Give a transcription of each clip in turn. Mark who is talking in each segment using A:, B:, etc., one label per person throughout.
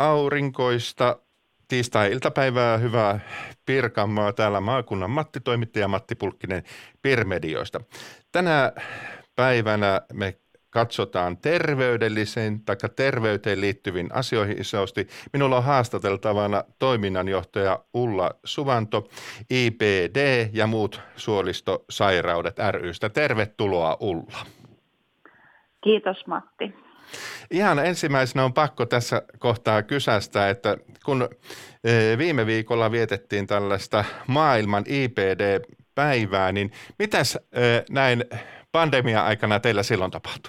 A: aurinkoista tiistai-iltapäivää, hyvää Pirkanmaa. Täällä maakunnan Matti, toimittaja Matti Pulkkinen Pirmedioista. Tänä päivänä me katsotaan terveyteen liittyviin asioihin isosti. Minulla on haastateltavana toiminnanjohtaja Ulla Suvanto, IBD ja muut suolistosairaudet ry:stä. Tervetuloa Ulla.
B: Kiitos Matti.
A: Ihan ensimmäisenä on pakko tässä kohtaa kysästä, että kun viime viikolla vietettiin tällaista maailman IBD-päivää, niin mitäs näin pandemia-aikana teillä silloin tapahtui?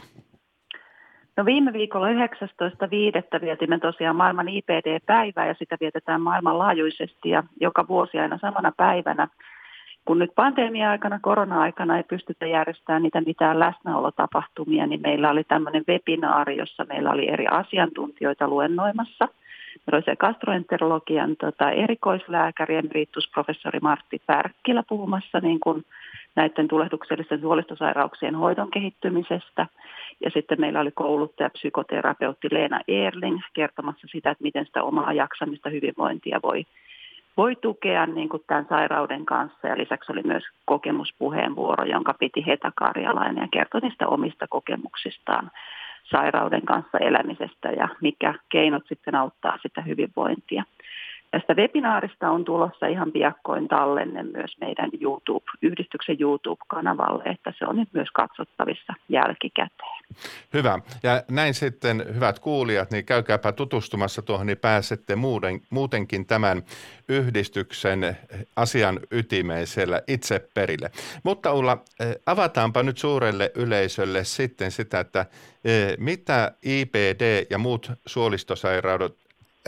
B: No viime viikolla 19.5. vietimme tosiaan maailman IBD-päivää ja sitä vietetään maailmanlaajuisesti ja joka vuosi aina samana päivänä. Kun nyt pandemia-aikana, korona-aikana ei pystytä järjestämään niitä mitään läsnäolotapahtumia, niin meillä oli tämmöinen webinaari, jossa meillä oli eri asiantuntijoita luennoimassa. Meillä oli se gastroenterologian erikoislääkäri, emeritusprofessori Martti Pärkkilä puhumassa niin kuin näiden tulehduksellisten suolistosairauksien hoidon kehittymisestä. Ja sitten meillä oli kouluttaja psykoterapeutti Leena Eerling kertomassa sitä, että miten sitä omaa jaksamista, hyvinvointia voi tukea niin kuin tämän sairauden kanssa. Ja lisäksi oli myös kokemuspuheenvuoro, jonka piti Heta Karjalainen ja kertoi niistä omista kokemuksistaan sairauden kanssa elämisestä ja mikä keinot sitten auttaa sitä hyvinvointia. Tästä webinaarista on tulossa ihan piakkoin tallenne myös meidän yhdistyksen YouTube-kanavalle, että se on nyt myös katsottavissa jälkikäteen.
A: Hyvä. Ja näin sitten, hyvät kuulijat, niin käykääpä tutustumassa tuohon, niin pääsette muutenkin tämän yhdistyksen asian ytimeen siellä itse perille. Mutta Ulla, avataanpa nyt suurelle yleisölle sitten sitä, että mitä IBD ja muut suolistosairaudet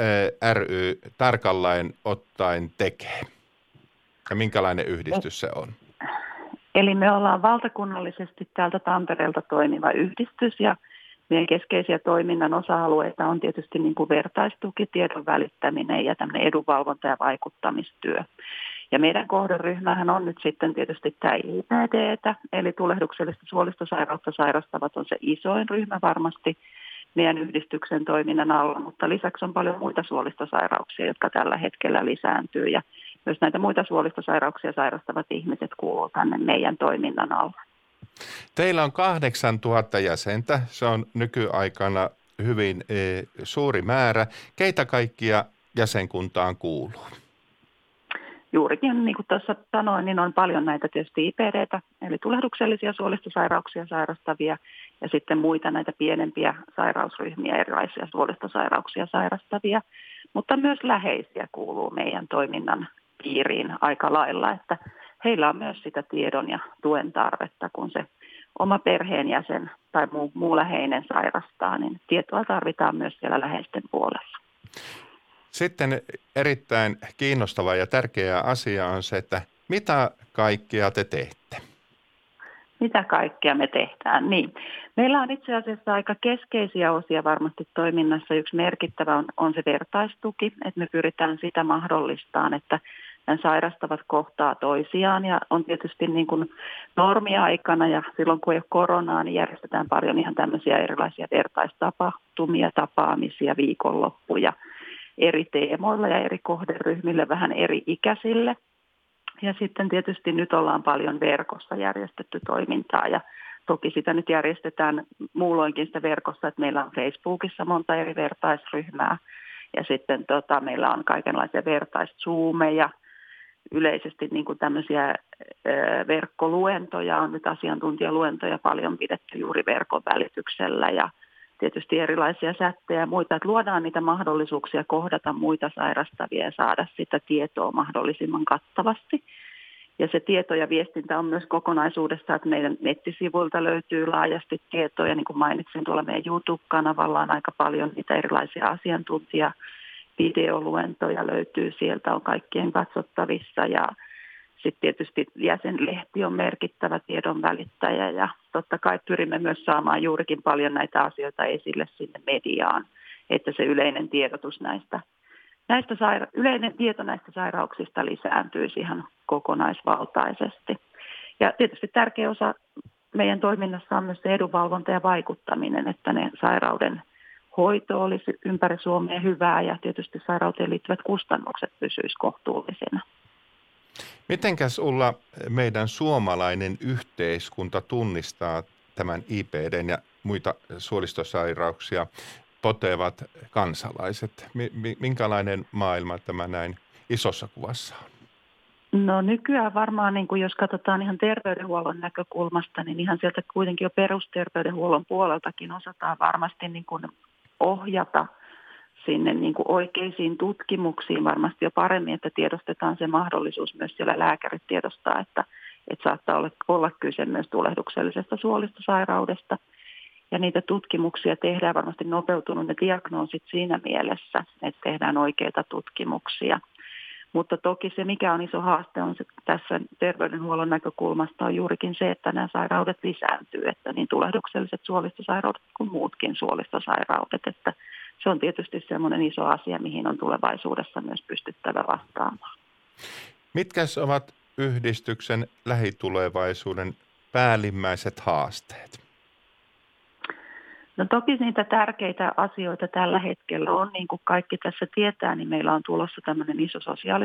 A: ry tarkalleen ottaen tekee ja minkälainen yhdistys se on?
B: Eli me ollaan valtakunnallisesti täältä Tampereelta toimiva yhdistys ja meidän keskeisiä toiminnan osa-alueita on tietysti niin kuin vertaistuki, tiedon välittäminen ja tämmöinen edunvalvonta ja vaikuttamistyö. Ja meidän kohderyhmähän on nyt sitten tietysti tämä IBD, eli tulehduksellista suolistosairautta sairastavat on se isoin ryhmä varmasti meidän yhdistyksen toiminnan alla, mutta lisäksi on paljon muita suolistosairauksia, jotka tällä hetkellä lisääntyy ja myös näitä muita suolistosairauksia sairastavat ihmiset kuuluu tänne meidän toiminnan alla.
A: Teillä on 8000 jäsentä, se on nykyaikana hyvin suuri määrä. Keitä kaikkia jäsenkuntaan kuuluu?
B: Juurikin, niin kuin tuossa sanoin, niin on paljon näitä tietysti IBD:tä, eli tulehduksellisia suolistosairauksia sairastavia, ja sitten muita näitä pienempiä sairausryhmiä, erilaisia suolistosairauksia sairastavia, mutta myös läheisiä kuuluu meidän toiminnan piiriin aika lailla, että heillä on myös sitä tiedon ja tuen tarvetta, kun se oma perheenjäsen tai muu läheinen sairastaa, niin tietoa tarvitaan myös siellä läheisten puolella.
A: Sitten erittäin kiinnostava ja tärkeä asia on se, että mitä kaikkea te teette?
B: Mitä kaikkea me tehdään? Niin. Meillä on itse asiassa aika keskeisiä osia varmasti toiminnassa. Yksi merkittävä on se vertaistuki, että me pyritään sitä mahdollistamaan, että nämä sairastavat kohtaa toisiaan. Ja on tietysti niin kuin normiaikana ja silloin kun ei ole koronaa, niin järjestetään paljon ihan tämmöisiä erilaisia vertaistapahtumia, tapaamisia, viikonloppuja eri teemoilla ja eri kohderyhmille, vähän eri ikäisille. Ja sitten tietysti nyt ollaan paljon verkossa järjestetty toimintaa ja toki sitä nyt järjestetään muulloinkin sitä verkossa, että meillä on Facebookissa monta eri vertaisryhmää ja sitten meillä on kaikenlaisia vertaiszoomeja, yleisesti niin kuin tämmöisiä verkkoluentoja on nyt asiantuntijaluentoja paljon pidetty juuri verkon välityksellä ja tietysti erilaisia sättejä ja muita, että luodaan niitä mahdollisuuksia kohdata muita sairastavia ja saada sitä tietoa mahdollisimman kattavasti. Ja se tieto ja viestintä on myös kokonaisuudessa, että meidän nettisivuilta löytyy laajasti tietoja. Niin kuin mainitsin, tuolla meidän YouTube-kanavalla on aika paljon niitä erilaisia asiantuntijavideoluentoja löytyy. Sieltä on kaikkien katsottavissa ja sitten tietysti jäsenlehti on merkittävä tiedon välittäjä ja totta kai pyrimme myös saamaan juurikin paljon näitä asioita esille sinne mediaan, että se yleinen tiedotus yleinen tieto näistä sairauksista lisääntyisi ihan kokonaisvaltaisesti. Ja tietysti tärkeä osa meidän toiminnassa on myös se edunvalvonta ja vaikuttaminen, että ne sairauden hoito olisi ympäri Suomea hyvää ja tietysti sairauteen liittyvät kustannukset pysyisivät kohtuullisina.
A: Mitenkäs Ulla meidän suomalainen yhteiskunta tunnistaa tämän IBD:n ja muita suolistosairauksia potevat kansalaiset? Minkälainen maailma tämä näin isossa kuvassa on?
B: No nykyään varmaan, niin kuin jos katsotaan ihan terveydenhuollon näkökulmasta, niin ihan sieltä kuitenkin jo perusterveydenhuollon puoleltakin osataan varmasti niin kuin ohjata sinne niin kuin oikeisiin tutkimuksiin varmasti jo paremmin, että tiedostetaan se mahdollisuus myös siellä lääkärit tiedostaa, että saattaa olla kyse myös tulehduksellisesta suolistosairaudesta. Ja niitä tutkimuksia tehdään varmasti nopeutunut ne diagnoosit siinä mielessä, että tehdään oikeita tutkimuksia. Mutta toki se, mikä on iso haaste on se, tässä terveydenhuollon näkökulmasta on juurikin se, että nämä sairaudet lisääntyy, että niin tulehdukselliset suolistosairaudet kuin muutkin suolistosairaudet, että se on tietysti semmoinen iso asia, mihin on tulevaisuudessa myös pystyttävä vastaamaan.
A: Mitkäs ovat yhdistyksen lähitulevaisuuden päällimmäiset haasteet?
B: No toki niitä tärkeitä asioita tällä hetkellä on, niin kuin kaikki tässä tietää, niin meillä on tulossa tämmöinen iso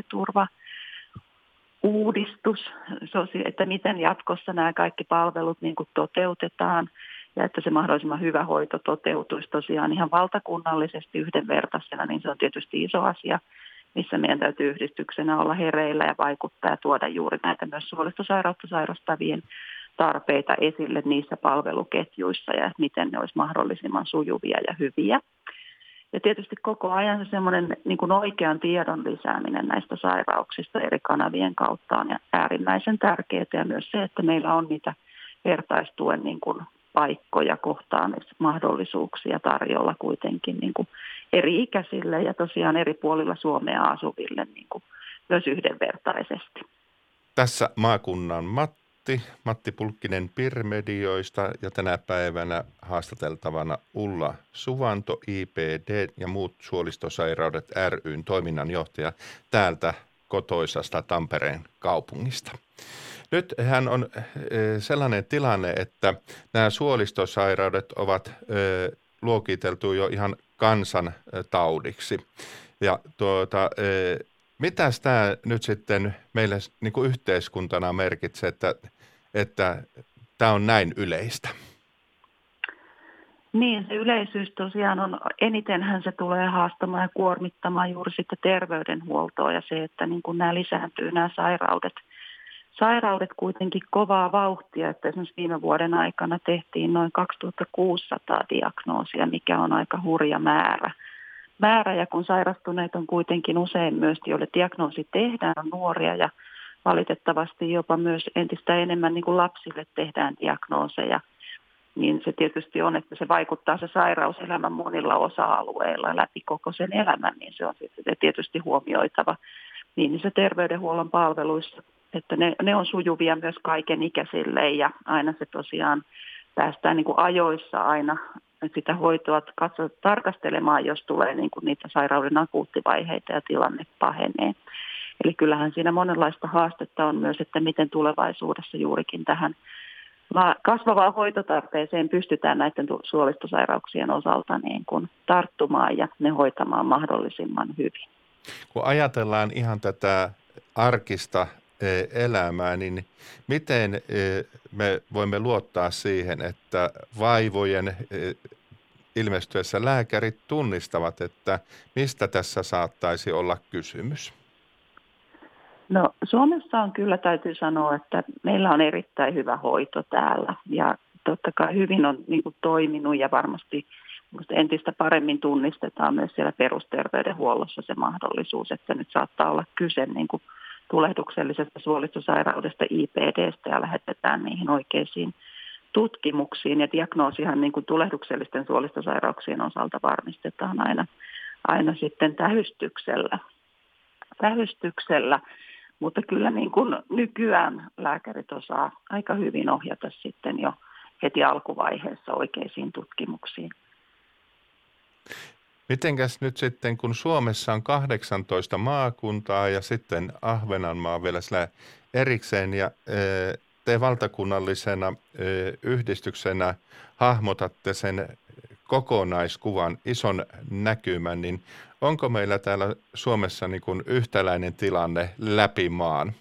B: sosiaaliturva-uudistus, että miten jatkossa nämä kaikki palvelut niin kuin toteutetaan ja että se mahdollisimman hyvä hoito toteutuisi tosiaan ihan valtakunnallisesti yhdenvertaisena, niin se on tietysti iso asia, missä meidän täytyy yhdistyksenä olla hereillä ja vaikuttaa ja tuoda juuri näitä myös suolistosairautta sairastavien tarpeita esille niissä palveluketjuissa ja miten ne olisi mahdollisimman sujuvia ja hyviä. Ja tietysti koko ajan se semmoinen niin kuin oikean tiedon lisääminen näistä sairauksista eri kanavien kautta on äärimmäisen tärkeää ja myös se, että meillä on niitä vertaistuen niin kuin paikkoja, kohtaamismahdollisuuksia tarjolla kuitenkin niin kuin eri-ikäisille ja tosiaan eri puolilla Suomea asuville niin kuin myös yhdenvertaisesti.
A: Tässä maakunnan Matti Pulkkinen Pirmedioista ja tänä päivänä haastateltavana Ulla Suvanto, IBD ja muut suolistosairaudet ry:n toiminnanjohtaja täältä kotoisasta Tampereen kaupungista. Nyt hän on sellainen tilanne, että nämä suolistosairaudet ovat luokiteltu jo ihan kansantaudiksi. Ja mitäs tämä nyt sitten meille niin kuin yhteiskuntana merkitsee, että tämä on näin yleistä?
B: Niin, se yleisyys tosiaan on, enitenhän se tulee haastamaan ja kuormittamaan juuri sitten terveydenhuoltoa ja se, että niin kuin nämä lisääntyy nämä sairaudet kuitenkin kovaa vauhtia, että esimerkiksi viime vuoden aikana tehtiin noin 2600 diagnoosia, mikä on aika hurja määrä. Ja kun sairastuneet on kuitenkin usein myös, joille diagnoosi tehdään, on nuoria ja valitettavasti jopa myös entistä enemmän niin kuin lapsille tehdään diagnooseja, niin se tietysti on, että se vaikuttaa se sairaus elämän monilla osa-alueilla läpi koko sen elämän, niin se on tietysti huomioitava niin se terveydenhuollon palveluissa, että ne on sujuvia myös kaiken ikäisille ja aina se tosiaan päästään niin kuin ajoissa aina sitä hoitoa tarkastelemaan, jos tulee niin kuin niitä sairauden akuuttivaiheita ja tilanne pahenee. Eli kyllähän siinä monenlaista haastetta on myös, että miten tulevaisuudessa juurikin tähän kasvavaan hoitotarpeeseen pystytään näiden suolistosairauksien osalta niin kuin tarttumaan ja ne hoitamaan mahdollisimman hyvin.
A: Kun ajatellaan ihan tätä arkista elämää, niin miten me voimme luottaa siihen, että vaivojen ilmestyessä lääkärit tunnistavat, että mistä tässä saattaisi olla kysymys?
B: No Suomessa on kyllä, täytyy sanoa, että meillä on erittäin hyvä hoito täällä ja totta kai hyvin on niin kuin toiminut ja varmasti entistä paremmin tunnistetaan myös siellä perusterveydenhuollossa se mahdollisuus, että nyt saattaa olla kyse niin kuin tulehduksellisesta suolistosairaudesta IBD:stä ja lähetetään niihin oikeisiin tutkimuksiin ja diagnoosihan niin kuin tulehduksellisten suolistosairauksien osalta varmistetaan aina sitten tähystyksellä. Mutta kyllä niin kuin nykyään lääkärit osaa aika hyvin ohjata sitten jo heti alkuvaiheessa oikeisiin tutkimuksiin.
A: Mitenkäs nyt sitten, kun Suomessa on 18 maakuntaa ja sitten Ahvenanmaa vielä erikseen ja te valtakunnallisena yhdistyksenä hahmotatte sen kokonaiskuvan, ison näkymän, niin onko meillä täällä Suomessa niin kuin yhtäläinen tilanne läpi maan?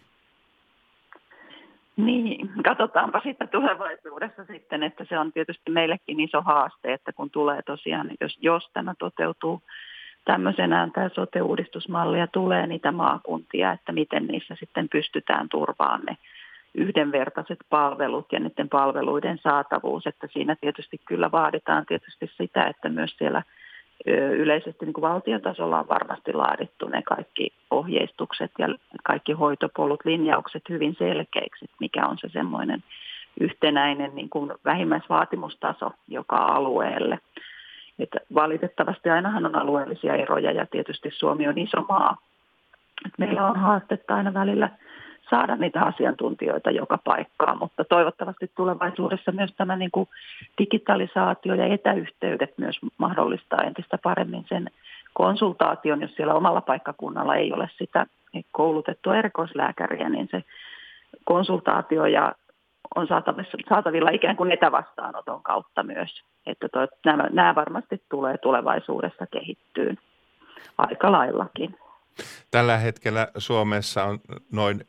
B: Niin, katsotaanpa sitten tulevaisuudessa sitten, että se on tietysti meillekin iso haaste, että kun tulee tosiaan, jos tämä toteutuu tämmöisenään tämä sote-uudistusmalli ja tulee niitä maakuntia, että miten niissä sitten pystytään turvaamaan ne yhdenvertaiset palvelut ja niiden palveluiden saatavuus, että siinä tietysti kyllä vaaditaan tietysti sitä, että myös siellä yleisesti niin kuin valtiotasolla on varmasti laadittu ne kaikki ohjeistukset ja kaikki hoitopolut, linjaukset hyvin selkeiksi, mikä on se semmoinen yhtenäinen niin kuin vähimmäisvaatimustaso joka alueelle. Että valitettavasti ainahan on alueellisia eroja ja tietysti Suomi on iso maa. Et meillä on haastetta aina välillä saada niitä asiantuntijoita joka paikkaan, mutta toivottavasti tulevaisuudessa myös tämä niin kuin digitalisaatio ja etäyhteydet myös mahdollistaa entistä paremmin sen konsultaation, jos siellä omalla paikkakunnalla ei ole sitä koulutettua erikoislääkäriä, niin se konsultaatio ja on saatavilla ikään kuin etävastaanoton kautta myös, että nämä varmasti tulee tulevaisuudessa kehittyyn aika laillakin.
A: Tällä hetkellä Suomessa on noin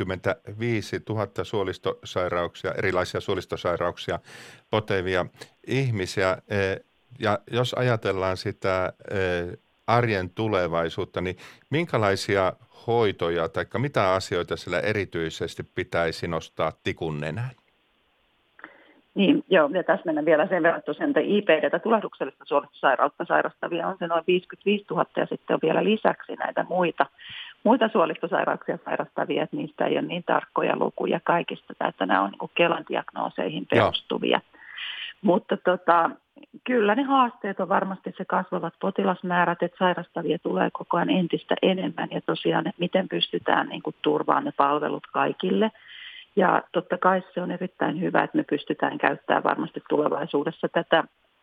A: 55 000 suolistosairauksia, erilaisia suolistosairauksia potevia ihmisiä. Ja jos ajatellaan sitä arjen tulevaisuutta, niin minkälaisia hoitoja tai mitä asioita sillä erityisesti pitäisi nostaa tikun nenään?
B: Niin, joo, ja tässä mennään vielä sen verran tosiaan, että IPD:tä, tulehduksellista suolistosairautta sairastavia on se noin 55 000 ja sitten on vielä lisäksi näitä muita suolistosairauksia sairastavia, että niistä ei ole niin tarkkoja lukuja kaikista, että nämä on niin kuin Kelan diagnooseihin perustuvia. Joo. Mutta kyllä ne haasteet on varmasti se kasvavat potilasmäärät, että sairastavia tulee koko ajan entistä enemmän ja tosiaan, että miten pystytään niin kuin turvaamaan ne palvelut kaikille. Ja totta kai se on erittäin hyvä, että me pystytään käyttämään varmasti tulevaisuudessa tätä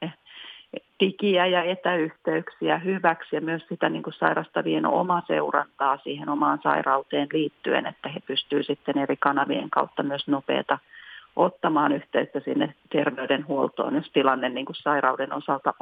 B: digiä ja etäyhteyksiä hyväksi ja myös sitä niin kuin sairastavien omaa seurantaa siihen omaan sairauteen liittyen, että he pystyvät sitten eri kanavien kautta myös nopeata ottamaan yhteyttä sinne terveydenhuoltoon, jos tilanne niin kuin sairauden osalta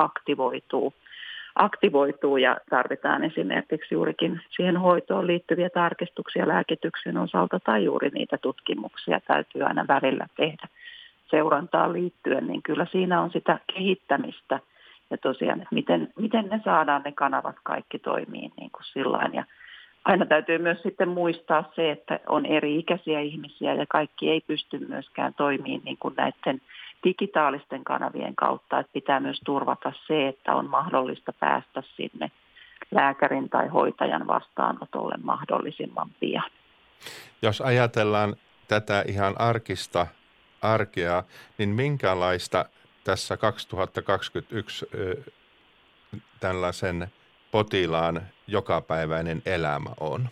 B: aktivoituu ja tarvitaan esimerkiksi juurikin siihen hoitoon liittyviä tarkistuksia lääkityksen osalta tai juuri niitä tutkimuksia täytyy aina välillä tehdä seurantaan liittyen, niin kyllä siinä on sitä kehittämistä ja tosiaan, että miten ne saadaan ne kanavat kaikki toimii niin kuin sillain. Ja aina täytyy myös sitten muistaa se, että on eri-ikäisiä ihmisiä ja kaikki ei pysty myöskään toimimaan niin kuin näiden digitaalisten kanavien kautta, että pitää myös turvata se, että on mahdollista päästä sinne lääkärin tai hoitajan vastaanotolle mahdollisimman pian.
A: Jos ajatellaan tätä ihan arkea, niin minkälaista tässä 2021 tällaisen potilaan jokapäiväinen elämä on?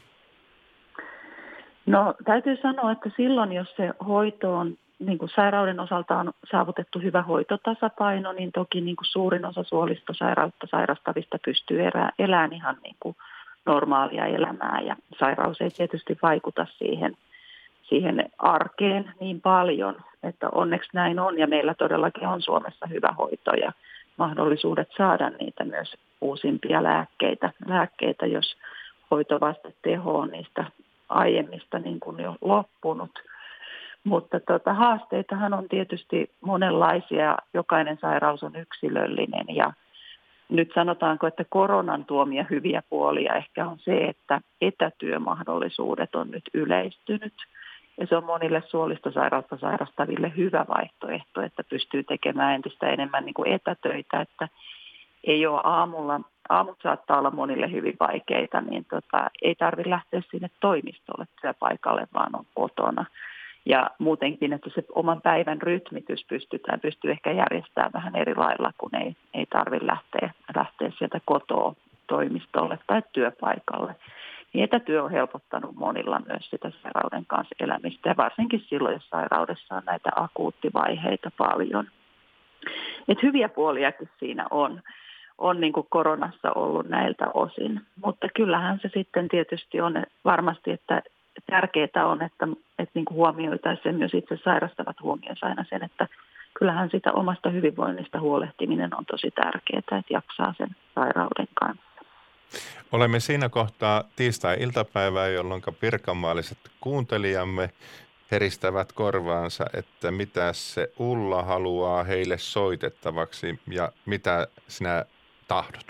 B: No täytyy sanoa, että silloin jos se hoito on niin kuin sairauden osalta on saavutettu hyvä hoitotasapaino, niin toki niin kuin suurin osa suolistosairautta sairastavista pystyy elämään ihan niin kuin normaalia elämää ja sairaus ei tietysti vaikuta siihen arkeen niin paljon, että onneksi näin on ja meillä todellakin on Suomessa hyvä hoito ja mahdollisuudet saada niitä myös uusimpia lääkkeitä jos hoitovasteteho on niistä aiemmista niin kuin jo loppunut. Mutta haasteitahan on tietysti monenlaisia, jokainen sairaus on yksilöllinen ja nyt sanotaanko, että koronan tuomia hyviä puolia ehkä on se, että etätyömahdollisuudet on nyt yleistynyt ja se on monille suolistosairautta sairastaville hyvä vaihtoehto, että pystyy tekemään entistä enemmän niin kuin etätöitä, että ei ole aamut saattaa olla monille hyvin vaikeita, niin ei tarvitse lähteä sinne toimistolle työpaikalle, vaan on kotona. Ja muutenkin, että se oman päivän rytmitys pystyy ehkä järjestämään vähän eri lailla, kun ei tarvitse lähteä sieltä kotoa toimistolle tai työpaikalle. Niin etätyö on helpottanut monilla myös sitä sairauden kanssa elämistä ja varsinkin silloin, jos sairaudessa on näitä akuuttivaiheita paljon. Et hyviä puoliakin siinä on niin kuin koronassa ollut näiltä osin, mutta kyllähän se sitten tietysti on varmasti, että tärkeää on, että niin kuin huomioitaisiin myös itse sairastavat huomioissa aina sen, että kyllähän sitä omasta hyvinvoinnista huolehtiminen on tosi tärkeää, että jaksaa sen sairauden kanssa.
A: Olemme siinä kohtaa tiistai-iltapäivää, jolloin pirkanmaalliset kuuntelijamme heristävät korvaansa, että mitä se Ulla haluaa heille soitettavaksi ja mitä sinä tahdot?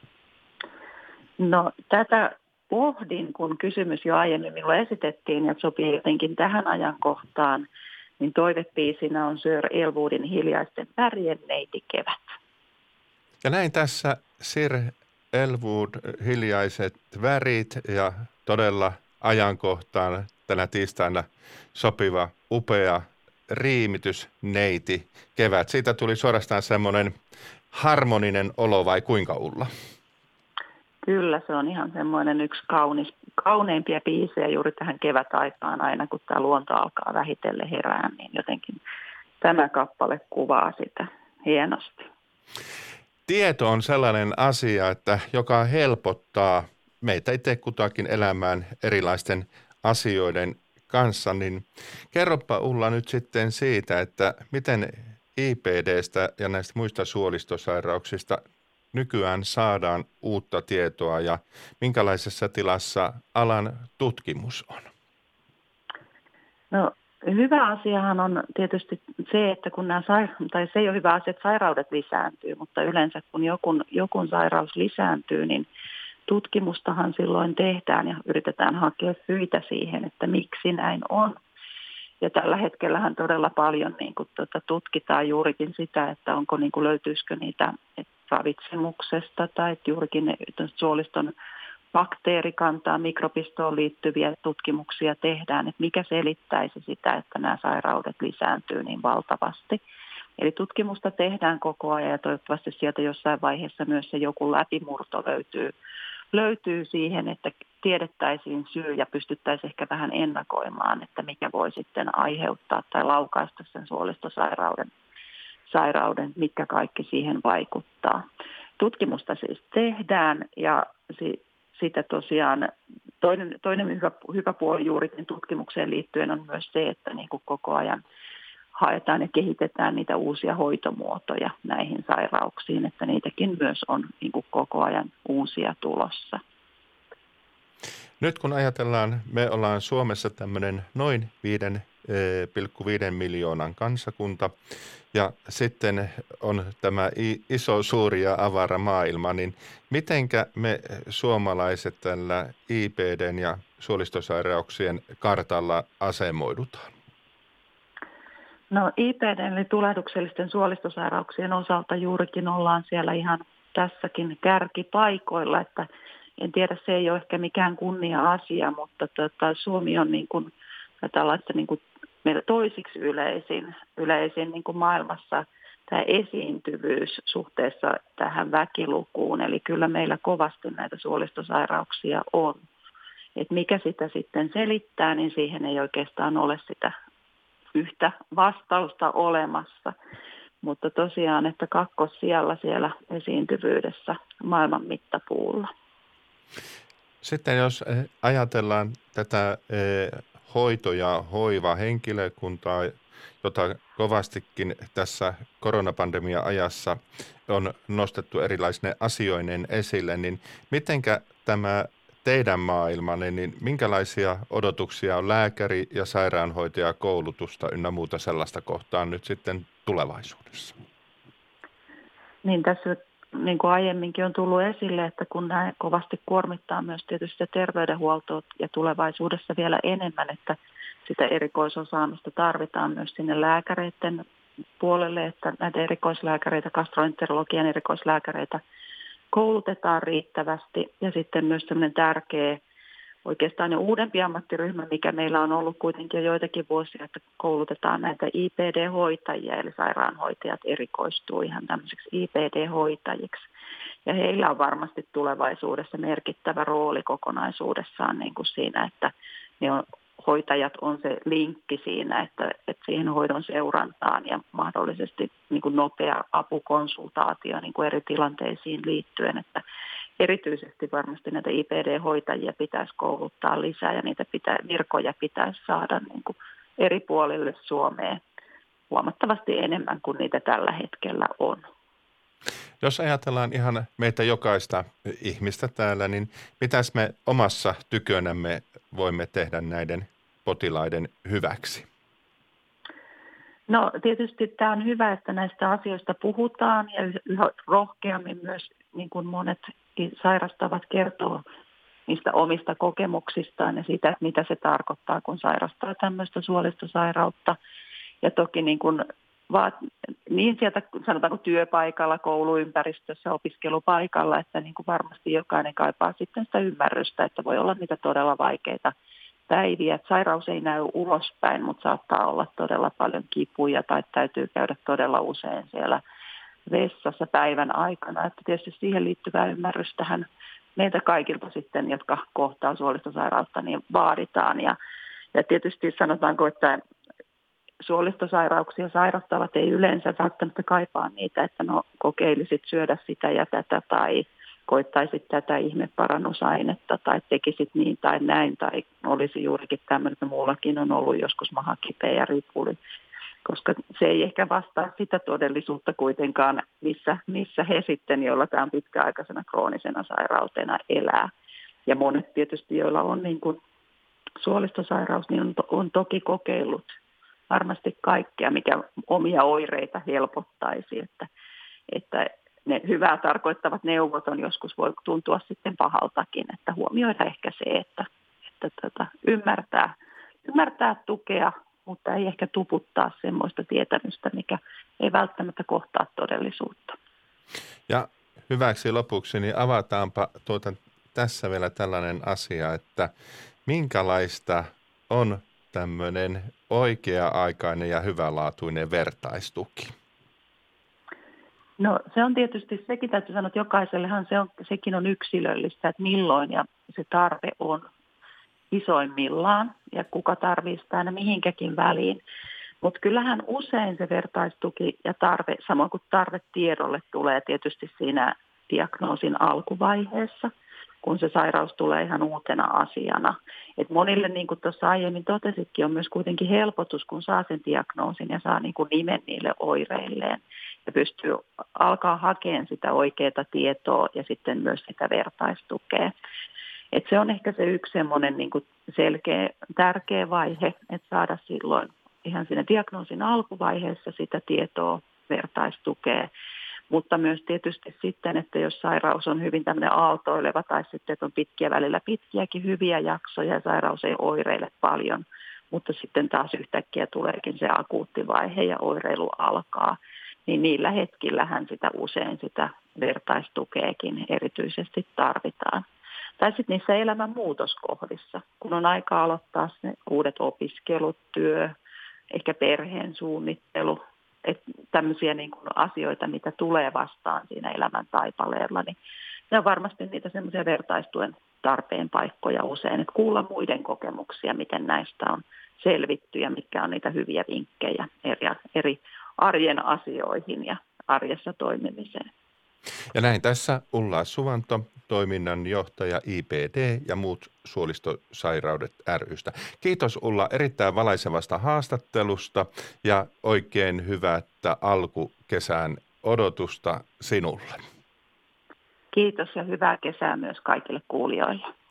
B: No tätä pohdin, kun kysymys jo aiemmin minulle esitettiin ja sopii jotenkin tähän ajankohtaan, niin toivepiisinä on Sir Elwoodin Hiljaisten värien neiti kevät.
A: Ja näin tässä Sir Elwood Hiljaiset värit ja todella ajankohtaan tänä tiistaina sopiva upea riimitys neiti kevät. Siitä tuli suorastaan semmoinen harmoninen olo vai kuinka Ulla?
B: Kyllä, se on ihan semmoinen yksi kauneimpia biisejä juuri tähän kevätaikaan aina, kun tämä luonto alkaa vähitellen herää, niin jotenkin tämä kappale kuvaa sitä hienosti.
A: Tieto on sellainen asia, että joka helpottaa meitä itse kutakin elämään erilaisten asioiden kanssa, niin kerropa Ulla nyt sitten siitä, että miten IPDstä ja näistä muista suolistosairauksista nykyään saadaan uutta tietoa ja minkälaisessa tilassa alan tutkimus on?
B: No hyvä asiahan on tietysti se, että kun tai se ei ole hyvä asia, että sairaudet lisääntyy, mutta yleensä kun joku sairaus lisääntyy, niin tutkimustahan silloin tehdään ja yritetään hakea syitä siihen, että miksi näin on. Ja tällä hetkellähän todella paljon tutkitaan juurikin sitä, että onko löytyisikö niitä ravitsemuksesta tai juurikin suoliston bakteerikantaa, mikrobistoon liittyviä tutkimuksia tehdään, että mikä selittäisi sitä, että nämä sairaudet lisääntyy niin valtavasti. Eli tutkimusta tehdään koko ajan ja toivottavasti sieltä jossain vaiheessa myös se joku läpimurto löytyy siihen, että tiedettäisiin syy ja pystyttäisiin ehkä vähän ennakoimaan, että mikä voi sitten aiheuttaa tai laukaista sen suolistosairauden, mitkä kaikki siihen vaikuttaa. Tutkimusta siis tehdään ja sitä tosiaan toinen hyvä puoli juurikin tutkimukseen liittyen on myös se, että niin kuin koko ajan haetaan ja kehitetään niitä uusia hoitomuotoja näihin sairauksiin, että niitäkin myös on niin kuin koko ajan uusia tulossa.
A: Nyt kun ajatellaan, me ollaan Suomessa tämmöinen noin 5,5 miljoonan kansakunta ja sitten on tämä iso, suuri ja avara maailma, niin mitenkä me suomalaiset tällä IPDn ja suolistosairauksien kartalla asemoidutaan?
B: No IPDn eli tulehduksellisten suolistosairauksien osalta juurikin ollaan siellä ihan tässäkin kärkipaikoilla, että en tiedä, se ei ole ehkä mikään kunnia-asia, mutta Suomi on niin kuin tällaista niin kuin meillä toisiksi yleisin niin kuin maailmassa tämä esiintyvyys suhteessa tähän väkilukuun. Eli kyllä meillä kovasti näitä suolistosairauksia on. Et mikä sitä sitten selittää, niin siihen ei oikeastaan ole sitä yhtä vastausta olemassa. Mutta tosiaan, että kakkossijalla siellä esiintyvyydessä maailman mittapuulla.
A: Sitten jos ajatellaan tätä hoito- ja hoivahenkilökuntaa, jota kovastikin tässä koronapandemia-ajassa on nostettu erilaisine asioineen esille, niin mitenkä tämä teidän maailmanne, niin minkälaisia odotuksia on lääkäri- ja sairaanhoitajakoulutusta ynnä muuta sellaista kohtaan nyt sitten tulevaisuudessa? Niin
B: tässä niin kuin aiemminkin on tullut esille, että kun nämä kovasti kuormittaa myös tietysti terveydenhuoltoa ja tulevaisuudessa vielä enemmän, että sitä erikoisosaamista tarvitaan myös sinne lääkäreiden puolelle, että näitä erikoislääkäreitä, gastroenterologian erikoislääkäreitä koulutetaan riittävästi ja sitten myös sellainen tärkeä oikeastaan jo uudempi ammattiryhmä, mikä meillä on ollut kuitenkin jo joitakin vuosia, että koulutetaan näitä IPD-hoitajia, eli sairaanhoitajat erikoistuu ihan tämmöiseksi IPD-hoitajiksi. Ja heillä on varmasti tulevaisuudessa merkittävä rooli kokonaisuudessaan niin kuin siinä, että hoitajat on se linkki siinä, että siihen hoidon seurantaan ja mahdollisesti niin kuin nopea apukonsultaatio niin kuin eri tilanteisiin liittyen, että erityisesti varmasti näitä IPD-hoitajia pitäisi kouluttaa lisää ja niitä virkoja pitäisi saada niin kuin eri puolille Suomea huomattavasti enemmän kuin niitä tällä hetkellä on.
A: Jos ajatellaan ihan meitä jokaista ihmistä täällä, niin mitäs me omassa tykönämme voimme tehdä näiden potilaiden hyväksi?
B: No tietysti tämä on hyvä, että näistä asioista puhutaan ja yhä rohkeammin myös niin kuin monet sairastavat kertoo niistä omista kokemuksistaan ja siitä, että mitä se tarkoittaa, kun sairastaa tämmöistä suolistosairautta. Ja toki niin sieltä sanotaanko työpaikalla, kouluympäristössä, opiskelupaikalla, että niin kuin varmasti jokainen kaipaa sitten sitä ymmärrystä, että voi olla niitä todella vaikeita päiviä. Että sairaus ei näy ulospäin, mutta saattaa olla todella paljon kipuja tai täytyy käydä todella usein siellä vessassa päivän aikana. Että tietysti siihen liittyvää ymmärrystähän meiltä kaikilta sitten, jotka kohtaa suolistosairautta, niin vaaditaan. Ja tietysti sanotaanko, että suolistosairauksia sairastavat ei yleensä välttämättä kaipaa niitä, että no kokeilisit syödä sitä ja tätä tai koittaisit tätä ihmeparannusainetta tai tekisit niin tai näin tai olisi juurikin tämmöinen, että muullakin on ollut joskus maha kipeä ja ripuli, koska se ei ehkä vastaa sitä todellisuutta kuitenkaan, missä he sitten, joilla tämä on pitkäaikaisena kroonisena sairautena elää. Ja monet tietysti, joilla on niin kuin suolistosairaus, niin on toki kokeillut varmasti kaikkea, mikä omia oireita helpottaisi, että ne hyvää tarkoittavat neuvot on joskus voi tuntua sitten pahaltakin, että huomioida ehkä se, että ymmärtää tukea, mutta ei ehkä tuputtaa semmoista tietämystä, mikä ei välttämättä kohtaa todellisuutta.
A: Ja hyväksi lopuksi, niin avataanpa tässä vielä tällainen asia, että minkälaista on tämmöinen oikea-aikainen ja hyvälaatuinen vertaistuki?
B: No se on tietysti, sekin täytyy sanoa, että jokaisellehan sekin on yksilöllistä, että milloin ja se tarve on isoimmillaan ja kuka tarvitsee sitä aina mihinkäkin väliin. Mutta kyllähän usein se vertaistuki ja tarve, samoin kuin tarve tiedolle tulee tietysti siinä diagnoosin alkuvaiheessa, kun se sairaus tulee ihan uutena asiana. Et monille, niin kuin tuossa aiemmin totesitkin, on myös kuitenkin helpotus, kun saa sen diagnoosin ja saa niin kuin nimen niille oireilleen ja pystyy alkaa hakemaan sitä oikeaa tietoa ja sitten myös sitä vertaistukea. Et se on ehkä se yksi semmoinen niin kuin selkeä, tärkeä vaihe, että saada silloin ihan siinä diagnoosin alkuvaiheessa sitä tietoa, vertaistukea. Mutta myös tietysti sitten, että jos sairaus on hyvin tämmöinen aaltoileva tai sitten, että on välillä pitkiäkin hyviä jaksoja ja sairaus ei oireile paljon, mutta sitten taas yhtäkkiä tuleekin se akuutti vaihe ja oireilu alkaa, niin niillä hetkillähän sitä usein sitä vertaistukeekin erityisesti tarvitaan. Tai sitten niissä elämän muutoskohdissa, kun on aika aloittaa ne uudet opiskelut, työ, ehkä perheen suunnittelu, että tämmöisiä niin kuin asioita, mitä tulee vastaan siinä elämän taipaleella, niin ne on varmasti niitä semmoisia vertaistuen tarpeen paikkoja usein, että kuulla muiden kokemuksia, miten näistä on selvitty ja mitkä on niitä hyviä vinkkejä eri arjen asioihin ja arjessa toimimiseen.
A: Ja näin tässä Ulla Suvanto, toiminnanjohtaja IBD ja muut suolistosairaudet ry:stä. Kiitos Ulla erittäin valaisevasta haastattelusta ja oikein hyvää alkukesän odotusta sinulle.
B: Kiitos ja hyvää kesää myös kaikille kuulijoille.